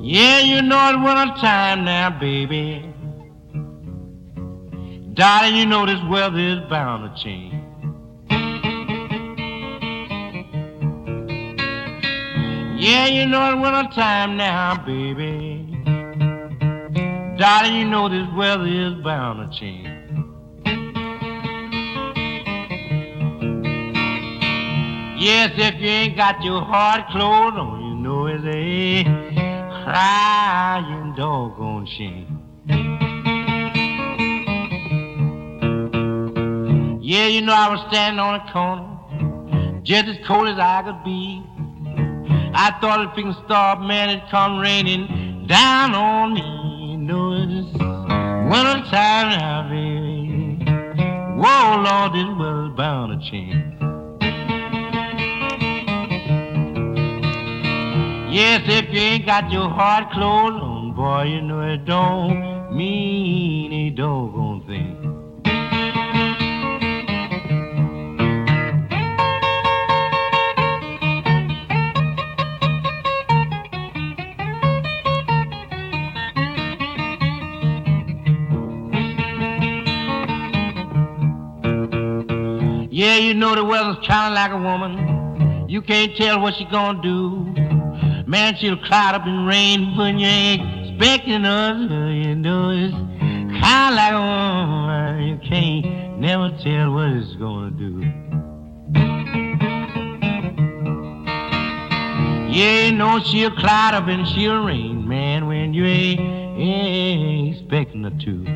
Yeah, you know it's winter time now, baby. Darling, you know this weather is bound to change. Yeah, you know it's winter time now, baby. Darling, you know this weather is bound to change. Yes, if you ain't got your hard clothes on, you know it's a crying doggone shame. Yeah, you know I was standing on a corner, just as cold as I could be. I thought if it can stop, man, it come raining down on me. You know it's winter time now, baby. Whoa, Lord, this weather's bound to change. Yes, if you ain't got your hard clothes on, boy, you know it don't mean a doggone thing. Yeah, you know the weather's kind of like a woman. You can't tell what she's gonna do. Man, she'll cloud up in rain when you ain't expecting us. You know it's kind of like a woman. You can't never tell what it's gonna do. Yeah, you know she'll cloud up and she'll rain, man, when you ain't expecting her to.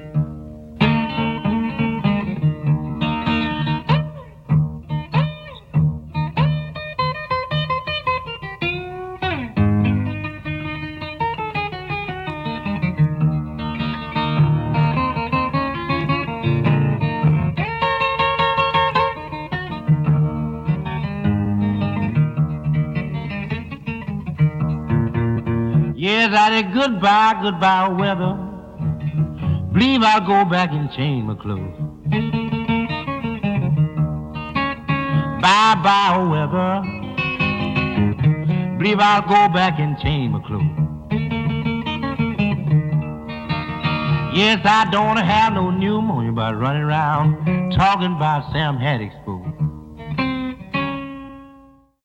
Yes, I did goodbye, goodbye weather. Believe I'll go back and change my clothes. Bye bye weather. Believe I'll go back and change my clothes. Yes, I don't wanna have no pneumonia by running around talking about Sam Haddix's